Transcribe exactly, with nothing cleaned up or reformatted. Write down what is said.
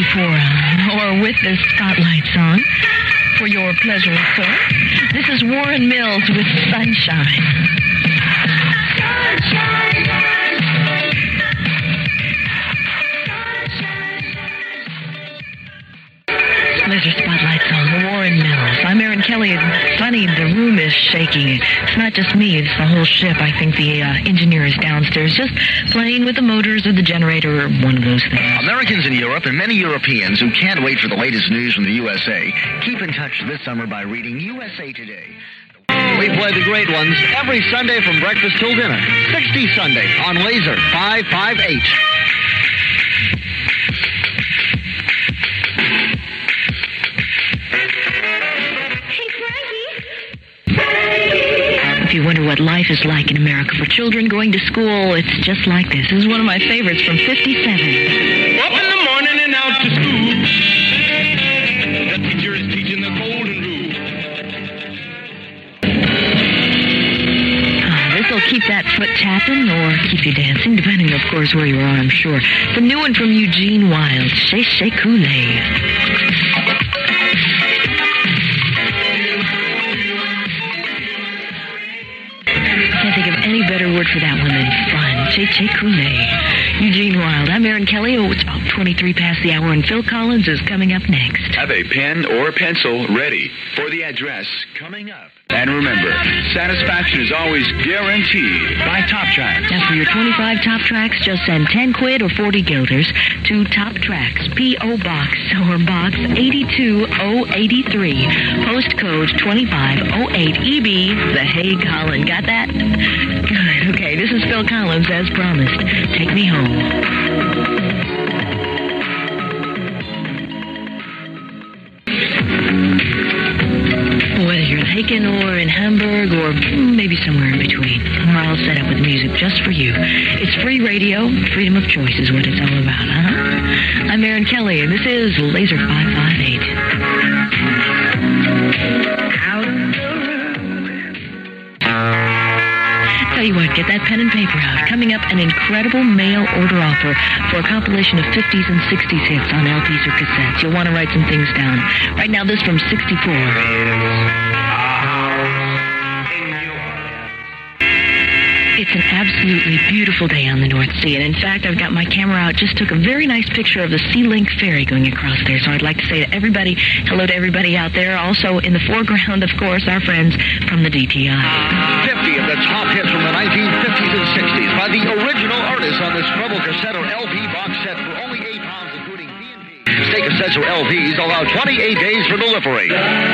for, uh, or with the Spotlight song for your pleasure, sir. This is Warren Mills with Sunshine. Pleasure Spotlight song, Warren Mills. I'm Erin Kelly. It's funny, the room is shaking. It's not just me, it's the whole ship. I think the uh, engineer is downstairs just playing with the motors or the generator or one of those things. Americans in Europe and many Europeans who can't wait for the latest news from the U S A, keep in touch this summer by reading U S A Today. We play the great ones every Sunday from breakfast till dinner. sixty Sunday on Laser five five eight. If you wonder what life is like in America for children going to school, it's just like this. This is one of my favorites from fifty-seven. Up in the morning and out to school. The teacher is teaching the golden rule. Uh, this will keep that foot tapping or keep you dancing, depending, of course, where you are, I'm sure. The new one from Eugene Wilde, Chez Chez Coulee. Can't think of any better word for that one than fun. Chez Chez Coulee. Eugene Wilde. I'm Erin Kelly. Oh, it's about twenty-three past the hour, and Phil Collins is coming up next. Have a pen or pencil ready for the address coming up. And remember, satisfaction is always guaranteed by Top Tracks. Now, for your twenty-five Top Tracks, just send ten quid or forty guilders to Top Tracks, P O. Box or Box eighty-two oh eighty-three, postcode twenty-five oh eight E B, The Hague, Holland. Got that? Good. Okay, this is Phil Collins, as promised. Take me home. Whether you're in Haken or in Hamburg or maybe somewhere in between, we're all set up with music just for you. It's free radio. Freedom of choice is what it's all about, huh? I'm Erin Kelly, and this is Laser five five eight. Tell you what, get that pen and paper out. Coming up, an incredible mail order offer for a compilation of fifties and sixties hits on L Ps or cassettes. You'll want to write some things down. Right now, this from sixty-four. It's an absolutely beautiful day on the North Sea, and in fact, I've got my camera out, just took a very nice picture of the Sea Link ferry going across there, so I'd like to say to everybody, hello to everybody out there. Also in the foreground, of course, our friends from the D T I. fifty of the top hits from the nineteen fifties and sixties by the original artists on this treble cassette or L P box set for only eight pounds, including P and P. Stay cassettes or L Ps allow twenty-eight days for delivery.